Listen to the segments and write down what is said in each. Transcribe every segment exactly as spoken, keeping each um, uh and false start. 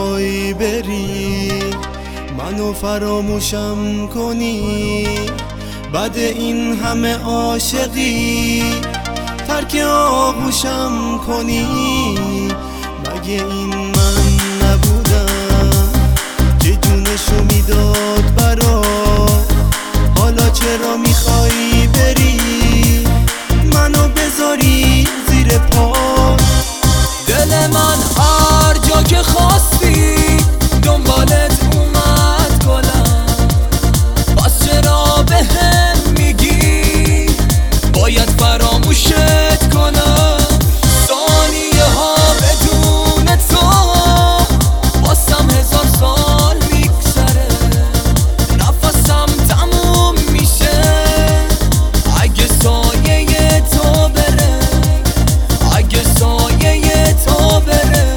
میخوای بری منو فراموشم کنی، بعد این همه عاشقی ترک آغوشم کنی. مگه این من نبودم که جونشو میداد برات؟ حالا چرا میخوای بری منو بذاری زیر پا؟ دل من هر جا که خواستی دنبالت اومد گلم، پس چرا به هم میگی باید فراموشت کنم؟ ثانیه ها بدون تو واسم هزار سال میگذره، نفسم تموم میشه اگه سایه تو بره، اگه سایه تو بره.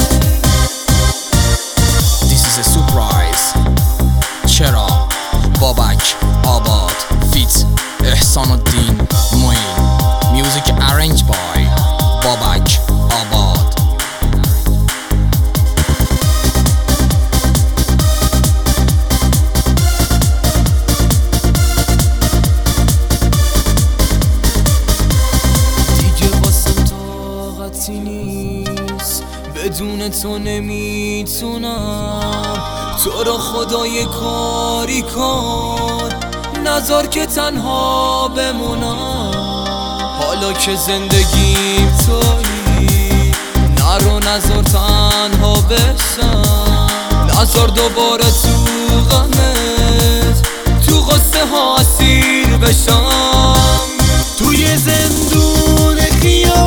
This is a surprise. چرا بابک آباد فیت احسان الدین معین. Music arranged by بابک آباد. دیگه واسم طاقتی نیست، بدون تو نمیتونم. تو رو خدای کاری کن، نذار که تنها بمونم. حالا که زندگیم تویی نرو، نذار تنها بشم، نذار دوباره تو غمت تو قصه ها اسیر بشم. توی زندون خیال